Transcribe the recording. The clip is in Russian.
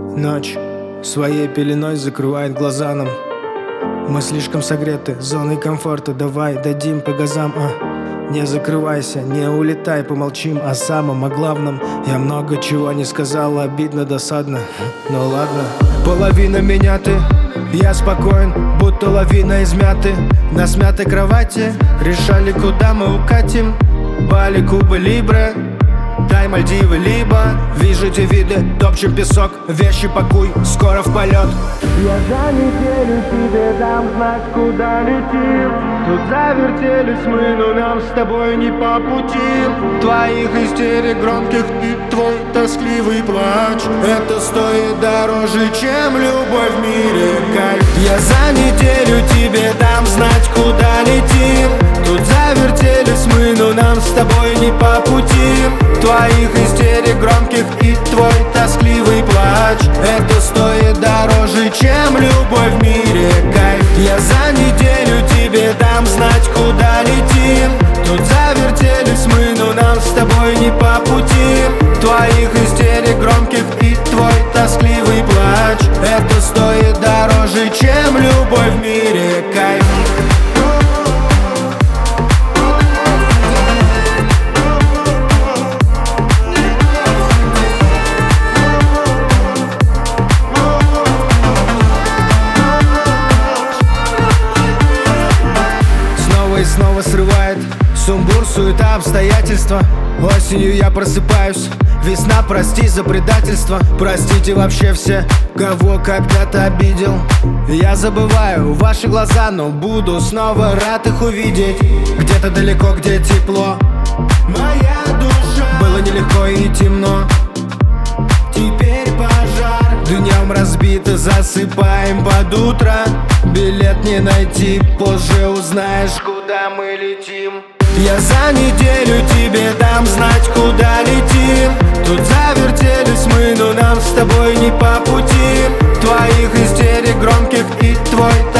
Ночь своей пеленой закрывает глаза нам. Мы слишком согреты зоной комфорта. Давай дадим по газам, Не закрывайся, не улетай, помолчим о самом, о главном. Я много чего не сказал, обидно, досадно. Ну ладно. Половина меня ты, я спокоен, будто лавина измяты. На смятой кровати решали, куда мы укатим. Бали, Куба, Либре, дай Мальдивы, либо вижу те виды, топчем песок, вещи пакуй, скоро в полет. Я за неделю тебе дам знать, куда летим. Тут завертелись мы, но нам с тобой не по пути. Твоих истерик громких и твой тоскливый плач, это стоит дороже, чем любовь в мире, кайф. Я за неделю тебе дам знать, куда летим. Тут завертелись мы, но нам с тобой не по пути. Твоих истерик громких и твой тоскливый плач, это стоит дороже, чем любовь в мире, кайф. Я за неделю тебе дам знать, куда летим. Тут завертелись мы, но нам с тобой не по пути. Твоих истерик громких и твой тоскливый плач, это стоит дороже, чем любовь в мире, кайф. И снова срывает сумбур, суета, обстоятельства. Осенью я просыпаюсь, весна, прости за предательство. Простите вообще все, кого когда-то обидел. Я забываю ваши глаза, но буду снова рад их увидеть. Где-то далеко, где тепло, моя душа. Было нелегко и темно, теперь пожар. Днем разбито, засыпаем под утро. Билет не найти, позже узнаешь, куда мы летим. Я за неделю тебе дам знать, куда летим. Тут завертелись мы, но нам с тобой не по пути. Твоих истерик громких и твой